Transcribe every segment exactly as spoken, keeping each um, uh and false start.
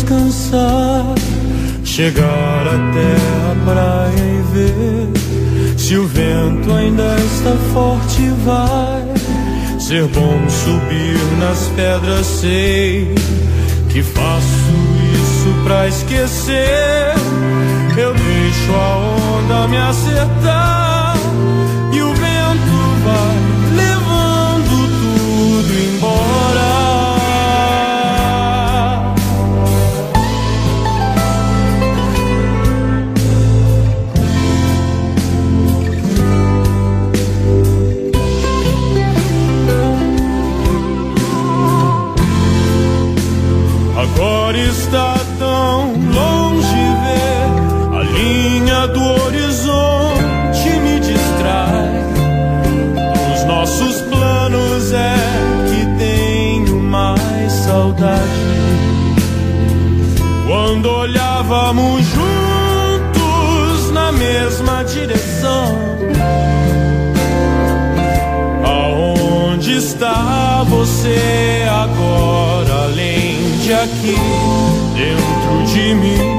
descansar, chegar até a praia e ver se o vento ainda está forte. Vai ser bom subir nas pedras, sei que faço isso pra esquecer. Eu deixo a onda me acertar e o vento vai levando tudo embora. Agora está tão longe ver a linha do horizonte, me distrai. Os nossos planos é que tenho mais saudade. Quando olhávamos juntos na mesma direção, aonde está você agora, além de aqui dentro de mim?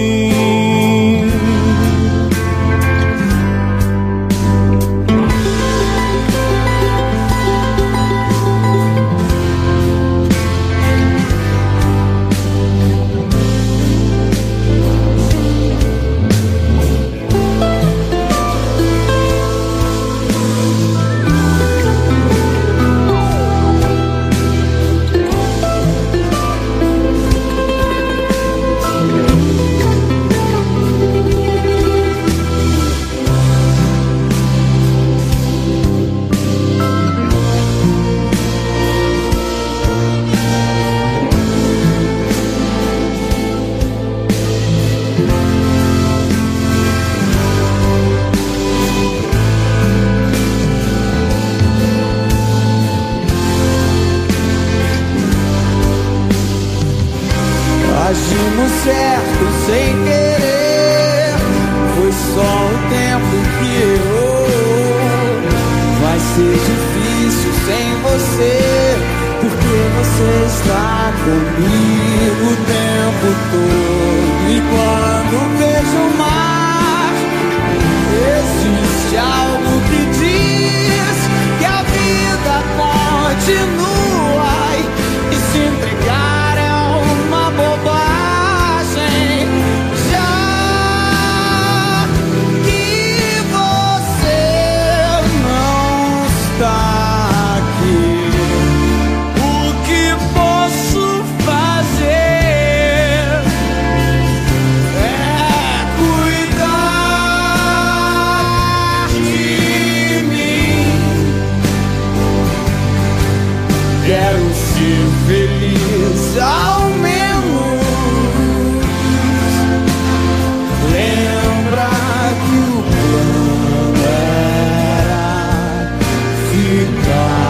Agimos certo sem querer, foi só o tempo que errou. Vai ser difícil sem você, porque você está comigo o tempo todo. E quando vejo o mar, existe algo que diz que a vida continua, e se entregar é uma bobagem. Quero ser feliz ao menos. Lembra que o plano era ficar.